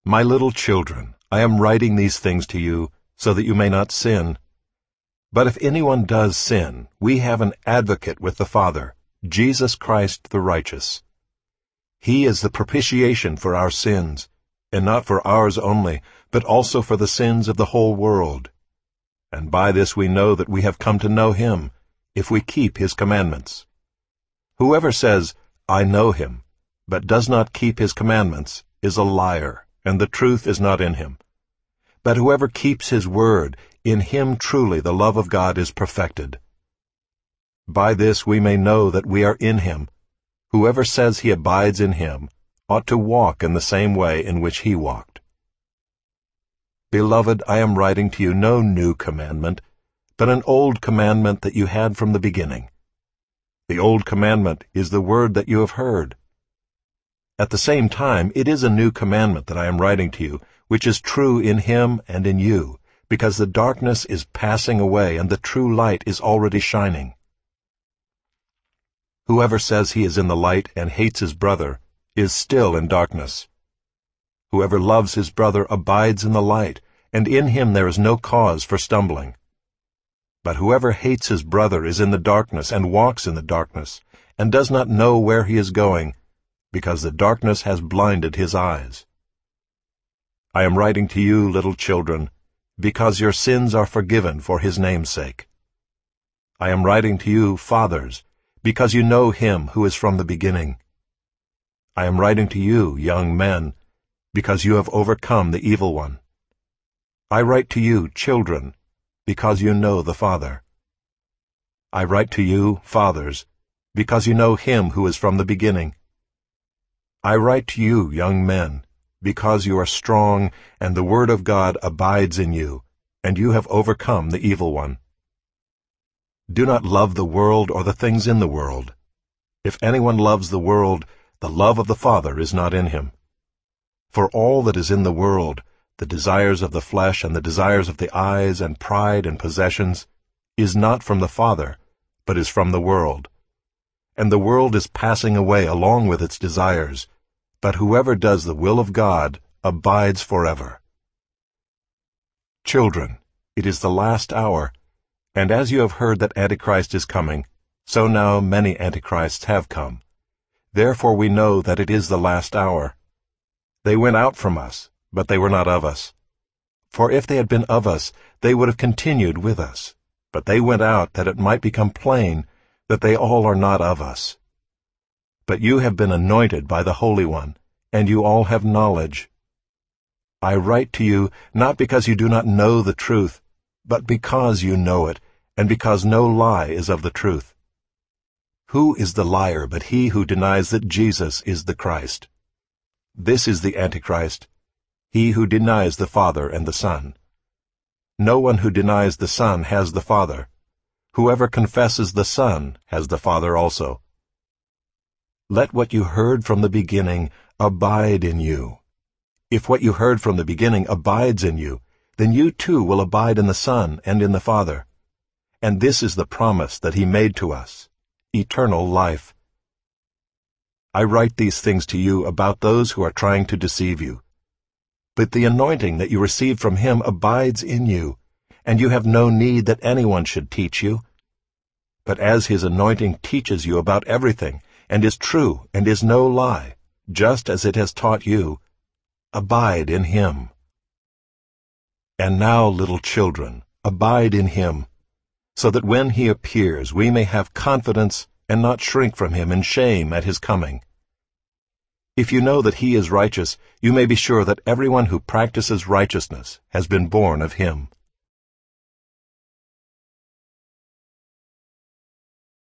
My little children, I am writing these things to you so that you may not sin. But if anyone does sin, we have an advocate with the Father, Jesus Christ the righteous. He is the propitiation for our sins, and not for ours only, but also for the sins of the whole world. And by this we know that we have come to know him, if we keep his commandments. Whoever says, I know him, but does not keep his commandments, is a liar, and the truth is not in him. But whoever keeps his word, in him truly the love of God is perfected. By this we may know that we are in him. Whoever says he abides in him ought to walk in the same way in which he walked. Beloved, I am writing to you no new commandment, but an old commandment that you had from the beginning. The old commandment is the word that you have heard. At the same time, it is a new commandment that I am writing to you, which is true in him and in you, because the darkness is passing away and the true light is already shining. Whoever says he is in the light and hates his brother is still in darkness. Whoever loves his brother abides in the light, and in him there is no cause for stumbling. But whoever hates his brother is in the darkness and walks in the darkness, and does not know where he is going, because the darkness has blinded his eyes. I am writing to you, little children, because your sins are forgiven for his name's sake. I am writing to you, fathers, because you know him who is from the beginning. I am writing to you, young men, because you have overcome the evil one. I write to you, children, because you know the Father. I write to you, fathers, because you know him who is from the beginning. I write to you, young men, because you are strong, and the word of God abides in you, and you have overcome the evil one. Do not love the world or the things in the world. If anyone loves the world, the love of the Father is not in him. For all that is in the world, the desires of the flesh and the desires of the eyes and pride and possessions, is not from the Father, but is from the world. And the world is passing away along with its desires, but whoever does the will of God abides forever. Children, it is the last hour, and as you have heard that Antichrist is coming, so now many Antichrists have come. Therefore we know that it is the last hour. They went out from us, but they were not of us. For if they had been of us, they would have continued with us. But they went out that it might become plain that they all are not of us. But you have been anointed by the Holy One, and you all have knowledge. I write to you not because you do not know the truth, but because you know it, and because no lie is of the truth. Who is the liar but he who denies that Jesus is the Christ? This is the Antichrist, he who denies the Father and the Son. No one who denies the Son has the Father. Whoever confesses the Son has the Father also. Let what you heard from the beginning abide in you. If what you heard from the beginning abides in you, then you too will abide in the Son and in the Father. And this is the promise that he made to us, eternal life. I write these things to you about those who are trying to deceive you. But the anointing that you received from him abides in you, and you have no need that anyone should teach you. But as his anointing teaches you about everything, and is true and is no lie, just as it has taught you, abide in him. And now, little children, abide in him, so that when he appears we may have confidence and not shrink from him in shame at his coming. If you know that he is righteous, you may be sure that everyone who practices righteousness has been born of him.